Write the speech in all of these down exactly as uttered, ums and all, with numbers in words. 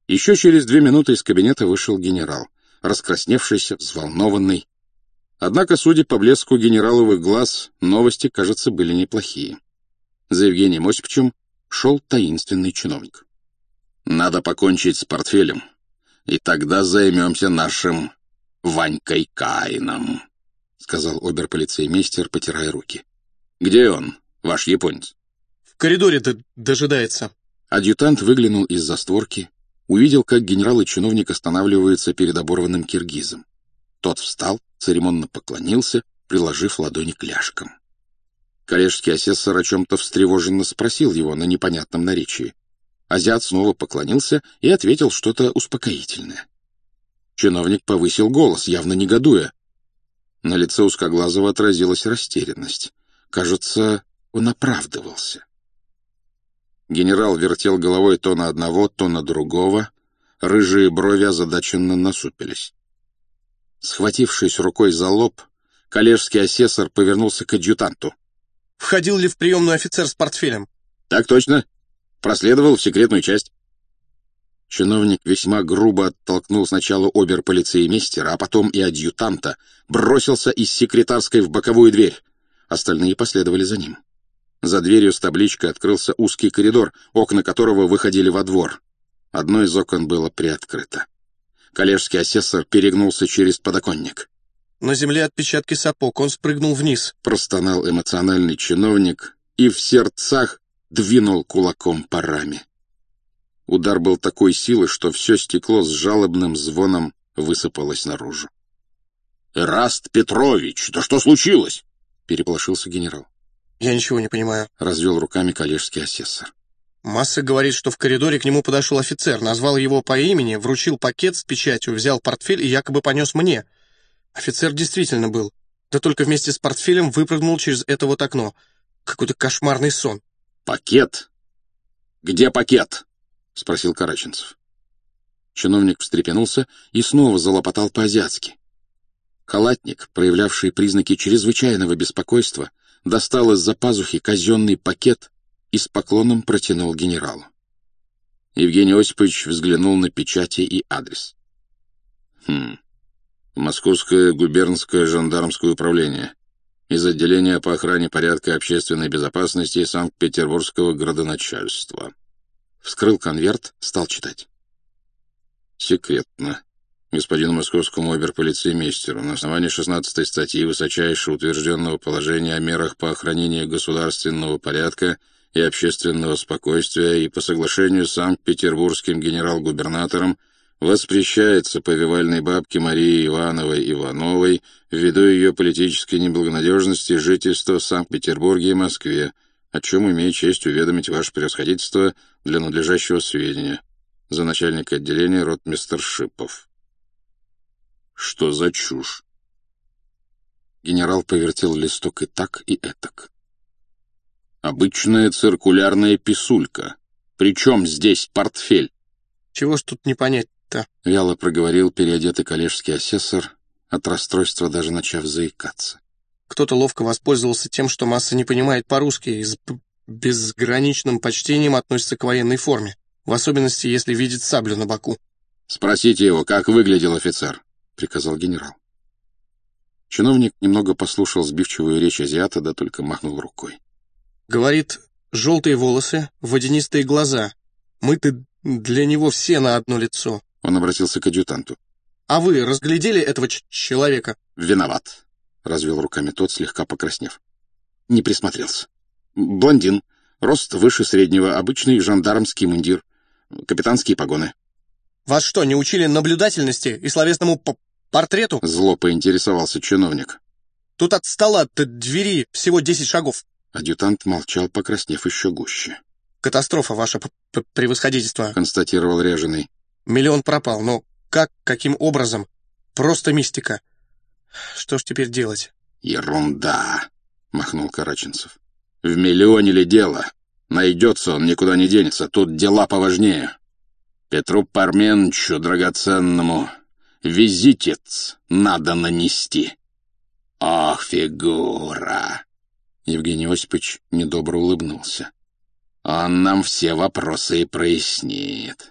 Еще через две минуты из кабинета вышел генерал, раскрасневшийся, взволнованный. Однако, судя по блеску генераловых глаз, новости, кажется, были неплохие. За Евгением Осиповичем шел таинственный чиновник. «Надо покончить с портфелем, и тогда займемся нашим Ванькой Каином», — сказал оберполицеймейстер, потирая руки. «Где он, ваш японец?» «В коридоре дожидается». Адъютант выглянул из-за створки, увидел, как генерал и чиновник останавливаются перед оборванным киргизом. Тот встал, церемонно поклонился, приложив ладони к ляжкам. Коллежский асессор о чем-то встревоженно спросил его на непонятном наречии. Азиат снова поклонился и ответил что-то успокоительное. Чиновник повысил голос, явно негодуя. На лице узкоглазого отразилась растерянность. Кажется, он оправдывался. Генерал вертел головой то на одного, то на другого. Рыжие брови озадаченно насупились. Схватившись рукой за лоб, коллежский асессор повернулся к адъютанту. «Входил ли в приемную офицер с портфелем?» «Так точно. Проследовал в секретную часть». Чиновник весьма грубо оттолкнул сначала оберполицеймейстера, а потом и адъютанта, бросился из секретарской в боковую дверь. Остальные последовали за ним. За дверью с табличкой открылся узкий коридор, окна которого выходили во двор. Одно из окон было приоткрыто. Коллежский асессор перегнулся через подоконник. «На земле отпечатки сапог, он спрыгнул вниз», — простонал эмоциональный чиновник и в сердцах двинул кулаком по раме. Удар был такой силы, что все стекло с жалобным звоном высыпалось наружу. «Эраст Петрович, да что случилось?» — переполошился генерал. «Я ничего не понимаю», — развел руками коллежский асессор. «Масса говорит, что в коридоре к нему подошел офицер, назвал его по имени, вручил пакет с печатью, взял портфель и якобы понес мне. Офицер действительно был, да только вместе с портфелем выпрыгнул через это вот окно. Какой-то кошмарный сон». «Пакет? Где пакет?» — спросил Караченцев. Чиновник встрепенулся и снова залопотал по-азиатски. Халатник, проявлявший признаки чрезвычайного беспокойства, достал из-за пазухи казенный пакет и с поклоном протянул генералу. Евгений Осипович взглянул на печати и адрес. «Хм. Московское губернское жандармское управление. Из отделения по охране порядка и общественной безопасности Санкт-Петербургского градоначальства». Вскрыл конверт, стал читать. «Секретно. Господину московскому оберполицеймейстеру на основании шестнадцатой статьи высочайше утвержденного положения о мерах по охранению государственного порядка и общественного спокойствия и по соглашению с Санкт-Петербургским генерал-губернатором воспрещается повивальной бабке Марии Ивановой Ивановой ввиду ее политической неблагонадежности жительства в Санкт-Петербурге и Москве, о чем имею честь уведомить ваше превосходительство для надлежащего сведения. За начальника отделения ротмистр Шипов». «Что за чушь?» Генерал повертел листок и так, и этак. «Обычная циркулярная писулька. Причем здесь портфель?» «Чего ж тут не понять-то?» — вяло проговорил переодетый коллежский асессор, от расстройства даже начав заикаться. «Кто-то ловко воспользовался тем, что масса не понимает по-русски и с безграничным почтением относится к военной форме, в особенности, если видит саблю на боку». «Спросите его, как выглядел офицер», — приказал генерал. Чиновник немного послушал сбивчивую речь азиата, да только махнул рукой. «Говорит, желтые волосы, водянистые глаза. Мы-то для него все на одно лицо». Он обратился к адъютанту. «А вы разглядели этого ч- человека?» «Виноват», — развел руками тот, слегка покраснев. «Не присмотрелся. Блондин, рост выше среднего, обычный жандармский мундир, капитанские погоны». «Вас что, не учили наблюдательности и словесному п- портрету?» Зло поинтересовался чиновник. «Тут от стола до двери всего десять шагов». Адъютант молчал, покраснев еще гуще. «Катастрофа, ваше п- п- превосходительство», — констатировал Ряженый. «Миллион пропал, но как, каким образом? Просто мистика. Что ж теперь делать?» «Ерунда», — махнул Караченцев. «В миллионе ли дело? Найдется он, никуда не денется. Тут дела поважнее. Петру Парменчу драгоценному визитец надо нанести. Ох, фигура!» Евгений Осипович недобро улыбнулся. «Он нам все вопросы и прояснит.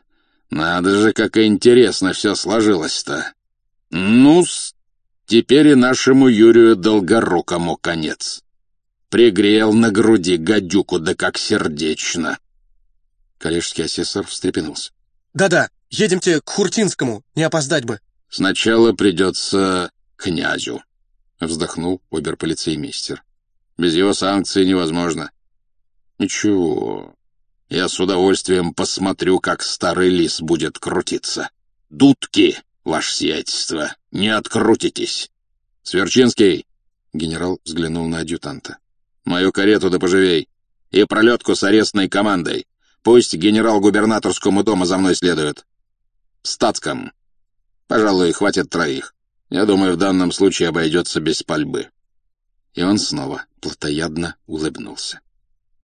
Надо же, как интересно все сложилось-то. Ну-с, теперь и нашему Юрию Долгорукому конец. Пригрел на груди гадюку, да как сердечно. Коллежский асессор встрепенулся. «Да-да, едемте к Хуртинскому, не опоздать бы». «Сначала придется князю», — вздохнул оберполицеймейстер. «Без его санкций невозможно». «Ничего, я с удовольствием посмотрю, как старый лис будет крутиться. Дудки, ваше сиятельство, не открутитесь. Сверчинский», — генерал взглянул на адъютанта, — «мою карету да поживей, и пролетку с арестной командой. Пусть генерал-губернаторскому дому за мной следует. В статском. Пожалуй, хватит троих. Я думаю, в данном случае обойдется без пальбы». И он снова плотоядно улыбнулся.